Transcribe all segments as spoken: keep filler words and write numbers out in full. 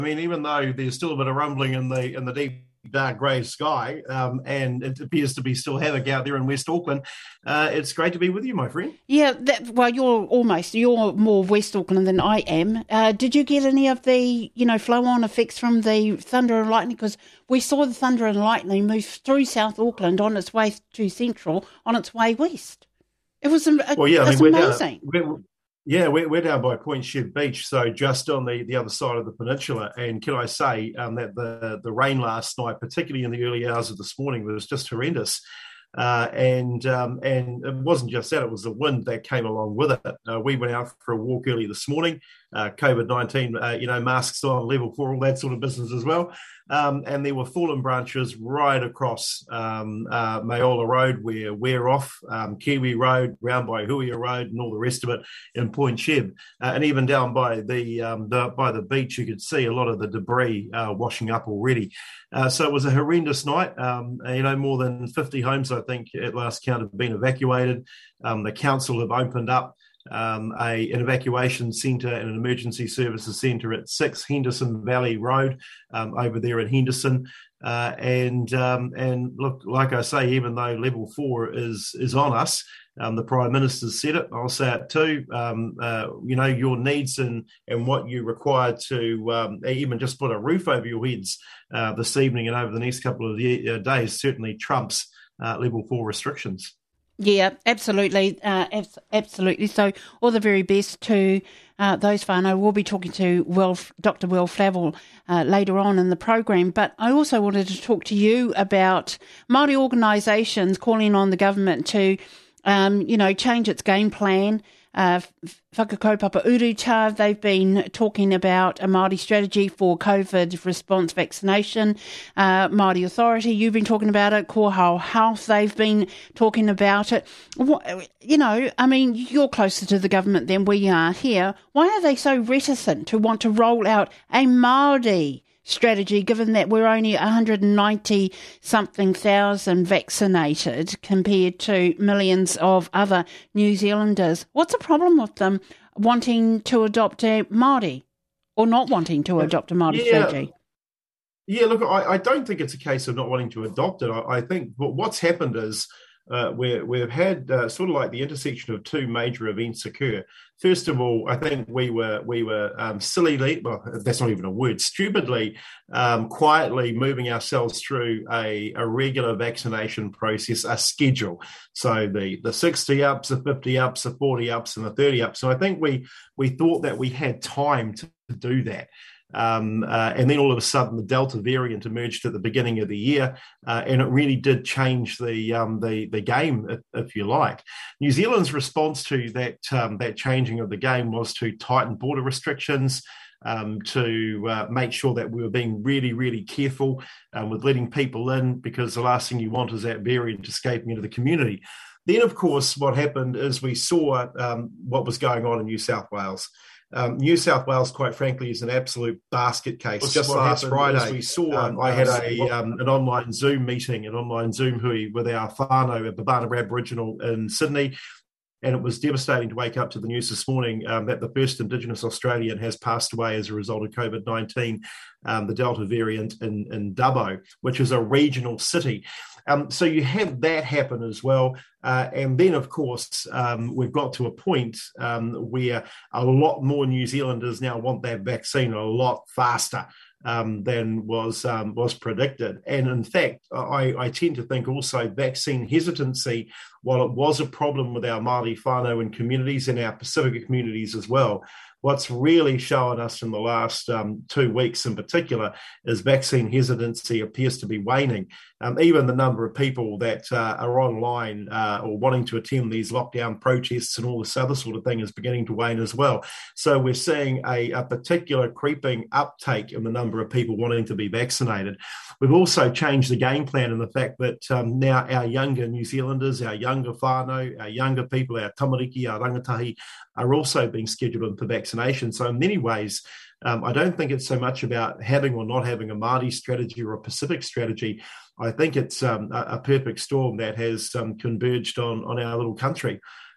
mean, even though there's still a bit of rumbling in the in the deep dark grey sky, um, and it appears to be still havoc out there in West Auckland, uh, it's great to be with you, my friend. Yeah, that, well, you're almost, you're more West Auckland than I am. Uh, did you get any of the, you know, flow-on effects from the thunder and lightning? Because we saw the thunder and lightning move through South Auckland on its way to Central, on its way west. It was well, yeah, I mean, we're amazing. Down, we're, yeah, we're, we're down by Point Shedd Beach, so just on the, the other side of the peninsula. And can I say um, that the, the rain last night, particularly in the early hours of this morning, was just horrendous. Uh, and um, and it wasn't just that, it was the wind that came along with it. Uh, we went out for a walk early this morning, uh, COVID nineteen, uh, you know, masks on, level four, all that sort of business as well. Um, and there were fallen branches right across um, uh, Mayola Road, where we're off, um, Kiwi Road, round by Huia Road, and all the rest of it in Point Shedd. Uh, and even down by the, um, the by the beach, you could see a lot of the debris uh, washing up already. Uh, so it was a horrendous night. Um, you know, more than fifty homes, I think, at last count have been evacuated. Um, the council have opened up um, a, an evacuation centre and an emergency services centre at six Henderson Valley Road um, over there in Henderson. Uh, and um, and look, like I say, even though level four is is on us, um, the Prime Minister's said it, I'll say it too, um, uh, you know, your needs and, and what you require to um, even just put a roof over your heads uh, this evening and over the next couple of days certainly trumps uh, level four restrictions. Yeah, absolutely, uh, abs- absolutely. So all the very best to uh, those whānau. We'll be talking to Will, Doctor Will Flavel uh, later on in the program. But I also wanted to talk to you about Māori organisations calling on the government to, um, you know, change its game plan. Uh, Whakakaupapa Uruta, they've been talking about a Māori strategy for COVID response vaccination. Uh, Māori Authority, you've been talking about it. Kohau Health, they've been talking about it. What, you know, I mean, you're closer to the government than we are here. Why are they so reticent to want to roll out a Māori strategy, given that we're only one hundred ninety something thousand vaccinated compared to millions of other New Zealanders? What's the problem with them wanting to adopt a Māori or not wanting to adopt a Māori yeah. strategy? Yeah, look, I, I don't think it's a case of not wanting to adopt it. I, I think what's happened is uh, we're, we've had uh, sort of like the intersection of two major events occur. First of all, I think we were we were um, sillily, well, that's not even a word, stupidly, um, quietly moving ourselves through a, a regular vaccination process, a schedule. So the, the sixty ups, the fifty ups, the forty ups, and the thirty ups. So I think we we thought that we had time to do that. Um, uh, and then all of a sudden, the Delta variant emerged at the beginning of the year, uh, and it really did change the um, the, the game, if, if you like. New Zealand's response to that um, that changing of the game was to tighten border restrictions, um, to uh, make sure that we were being really, really careful um, with letting people in, because the last thing you want is that variant escaping into the community. Then, of course, what happened is we saw um, what was going on in New South Wales. Um, New South Wales, quite frankly, is an absolute basket case. Well, just last Friday, we saw, um, I had a um, an online Zoom meeting, an online Zoom hui with our whānau at Babana Aboriginal in Sydney, and it was devastating to wake up to the news this morning um, that the first Indigenous Australian has passed away as a result of COVID nineteen, um, the Delta variant in, in Dubbo, which is a regional city. Um, so you have that happen as well. Uh, and then, of course, um, we've got to a point um, where a lot more New Zealanders now want that vaccine a lot faster um, than was um, was predicted. And in fact, I, I tend to think also vaccine hesitancy, while it was a problem with our Māori whānau and communities and our Pacifica communities as well, what's really shown us in the last um, two weeks in particular is vaccine hesitancy appears to be waning. Um, even the number of people that uh, are online uh, or wanting to attend these lockdown protests and all this other sort of thing is beginning to wane as well. So we're seeing a, a particular creeping uptake in the number of people wanting to be vaccinated. We've also changed the game plan in the fact that um, now our younger New Zealanders, our younger whānau, our younger people, our tamariki, our rangatahi, are also being scheduled in for vaccination. So in many ways, um, I don't think it's so much about having or not having a Māori strategy or a Pacific strategy. I think it's um, a, a perfect storm that has um, converged on, on our little country.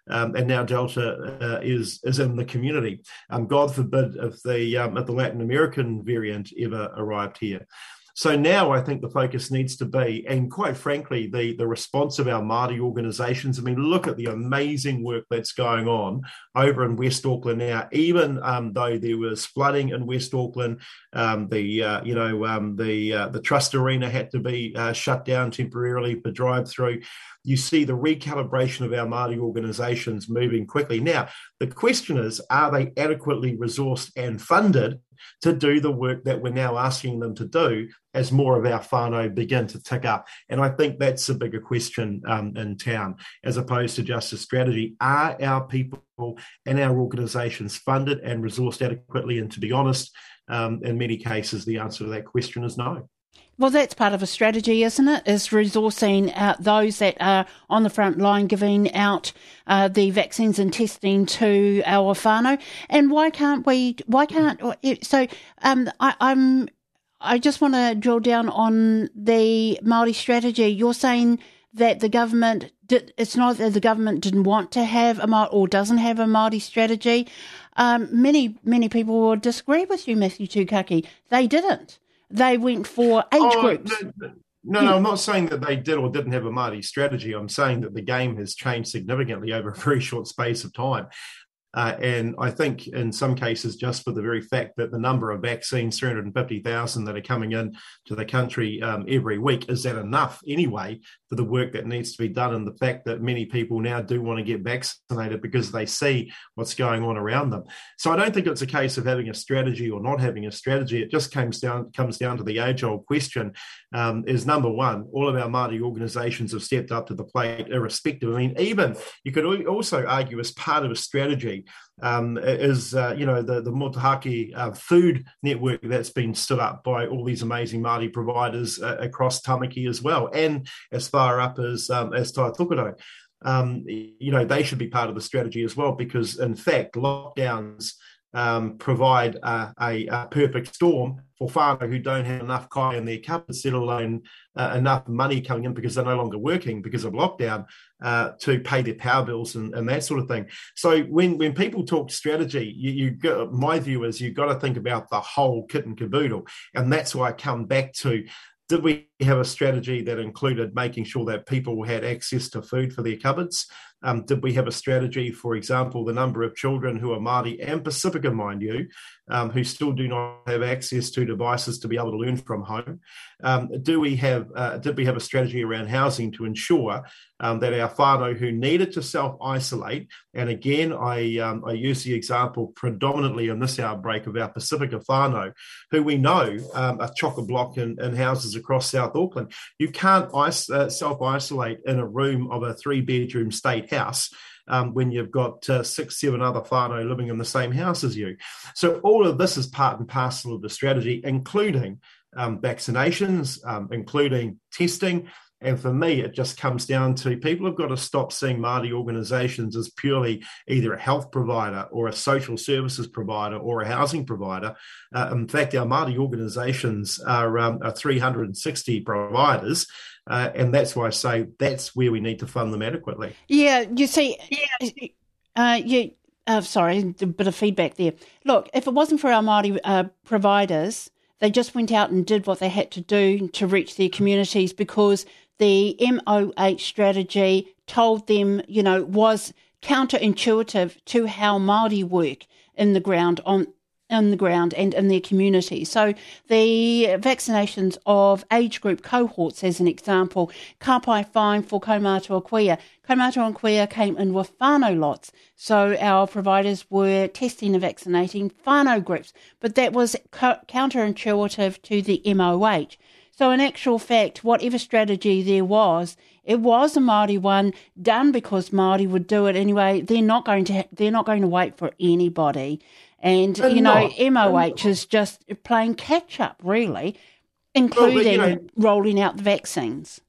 um, and now Delta uh, is is in the community. Um, God forbid if the um, if the Latin American variant ever arrived here. So now I think the focus needs to be, and quite frankly, the, the response of our Māori organisations. I mean, look at the amazing work that's going on over in West Auckland now. Even um, though there was flooding in West Auckland, um, the uh, you know um, the uh, the Trust Arena had to be uh, shut down temporarily for drive-through. You see the recalibration of our Māori organisations moving quickly. Now, the question is, are they adequately resourced and funded to do the work that we're now asking them to do as more of our whānau begin to tick up? And I think that's a bigger question um, in town, as opposed to just a strategy. Are our people and our organisations funded and resourced adequately? And to be honest, um, in many cases, the answer to that question is no. Well, that's part of a strategy, isn't it? Is resourcing uh, those that are on the front line, giving out uh, the vaccines and testing to our whānau. And why can't we? Why can't? So, um, I, I'm. I just want to drill down on the Māori strategy. You're saying that the government did, it's not that the government didn't want to have a Māori or doesn't have a Māori strategy. Um, many many people will disagree with you, Matthew Tukaki. They didn't. They went for age oh, groups. No, no, no, I'm not saying that they did or didn't have a Māori strategy. I'm saying that the game has changed significantly over a very short space of time. Uh, and I think in some cases, just for the very fact that the number of vaccines, three hundred fifty thousand that are coming in to the country um, every week, is that enough anyway for the work that needs to be done? And the fact that many people now do want to get vaccinated because they see what's going on around them. So I don't think it's a case of having a strategy or not having a strategy. It just comes down comes down to the age-old question, um, is number one, all of our Māori organisations have stepped up to the plate irrespective. I mean, even you could also argue as part of a strategy, Um, is, uh, you know, the, the Motahaki uh, food network that's been stood up by all these amazing Māori providers uh, across Tamaki as well, and as far up as, um, as Taitokoro. Um, you know, they should be part of the strategy as well, because, in fact, lockdowns um, provide uh, a, a perfect storm for whānau who don't have enough kai in their cupboards, let alone uh, enough money coming in because they're no longer working because of lockdown uh, to pay their power bills and, and that sort of thing. So when, when people talk strategy, you, you got, my view is you've got to think about the whole kit and caboodle. And that's why I come back to, did we have a strategy that included making sure that people had access to food for their cupboards? Um, did we have a strategy, for example, the number of children who are Māori and Pacifica, mind you, um, who still do not have access to devices to be able to learn from home? Um, do we have? Uh, did we have a strategy around housing to ensure um, that our whānau who needed to self-isolate, and again, I um, I use the example predominantly in this outbreak of our Pacifica whānau, who we know um, are chock-a-block in, in houses across South Auckland. You can't is- uh, self-isolate in a room of a three-bedroom state house um, when you've got uh, six, seven other whānau living in the same house as you. So all of this is part and parcel of the strategy, including um, vaccinations, um, including testing. And for me, it just comes down to people have got to stop seeing Māori organisations as purely either a health provider or a social services provider or a housing provider. Uh, in fact, our Māori organisations are, um, are three hundred sixty providers. Uh, and that's why I say that's where we need to fund them adequately. Yeah, you see, yeah. Uh, you, uh, sorry, a bit of feedback there. Look, if it wasn't for our Māori uh, providers, they just went out and did what they had to do to reach their communities, because the M O H strategy told them, you know, was counterintuitive to how Māori work in the ground on in the ground and in their community. So the vaccinations of age group cohorts, as an example, ka pai fine for Kaumātua Kuia. Kaumātua Kuia came in with whānau lots, so our providers were testing and vaccinating whānau groups, but that was co- counterintuitive to the M O H. So in actual fact, whatever strategy there was, it was a Māori one done because Māori would do it anyway. They're not going to ha- they're not going to wait for anybody. And, They're you know, not. M O H is just playing catch up, really, including well, but, you know, rolling out the vaccines.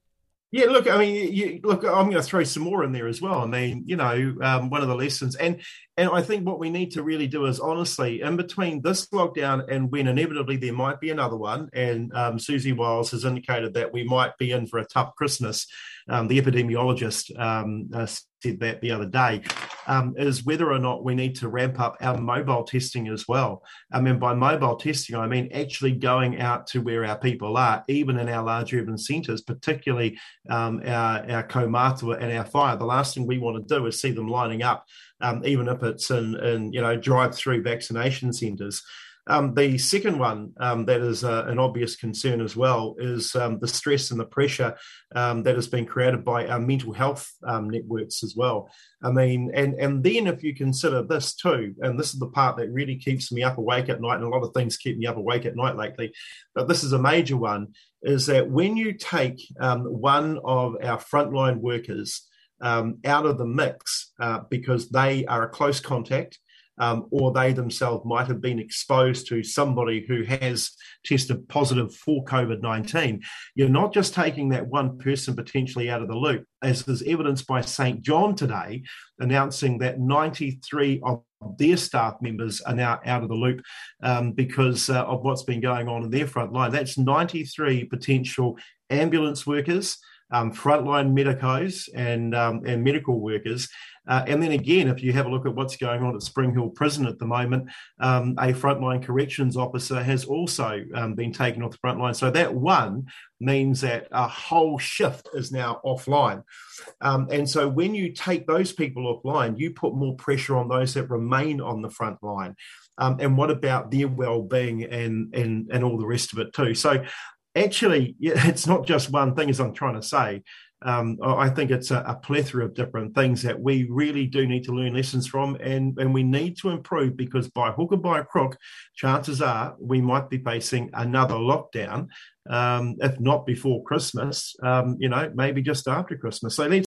Yeah, look, I mean, you, look, I'm going to throw some more in there as well. I mean, you know, um, one of the lessons, and and I think what we need to really do is honestly, in between this lockdown and when inevitably there might be another one, and um, Susie Wiles has indicated that we might be in for a tough Christmas. Um, the epidemiologist um, uh, said that the other day, um, is whether or not we need to ramp up our mobile testing as well. I mean, by mobile testing, I mean actually going out to where our people are, even in our large urban centres, particularly um, our, our Kaumātua and our fire. The last thing we want to do is see them lining up, um, even if it's in, in you know, drive-through vaccination centres. Um, the second one um, that is uh, an obvious concern as well is um, the stress and the pressure um, that has been created by our mental health um, networks as well. I mean, and, and then if you consider this too, and this is the part that really keeps me up awake at night, and a lot of things keep me up awake at night lately, but this is a major one, is that when you take um, one of our frontline workers um, out of the mix uh, because they are a close contact, Um, or they themselves might have been exposed to somebody who has tested positive for COVID nineteen, you're not just taking that one person potentially out of the loop, as is evidenced by Saint John today, announcing that ninety-three of their staff members are now out of the loop um, because uh, of what's been going on in their front line. That's ninety-three potential ambulance workers, um, frontline medicos and, um, and medical workers. Uh, and then again, if you have a look at what's going on at Spring Hill Prison at the moment, um, a frontline corrections officer has also um, been taken off the front line. So that one means that a whole shift is now offline. Um, and so when you take those people offline, you put more pressure on those that remain on the front line. Um, and what about their well-being and, and, and all the rest of it too? So actually, it's not just one thing, as I'm trying to say. Um, I think it's a, a plethora of different things that we really do need to learn lessons from, and, and we need to improve, because by hook or by crook, chances are we might be facing another lockdown, um, if not before Christmas, um, you know, maybe just after Christmas. So let's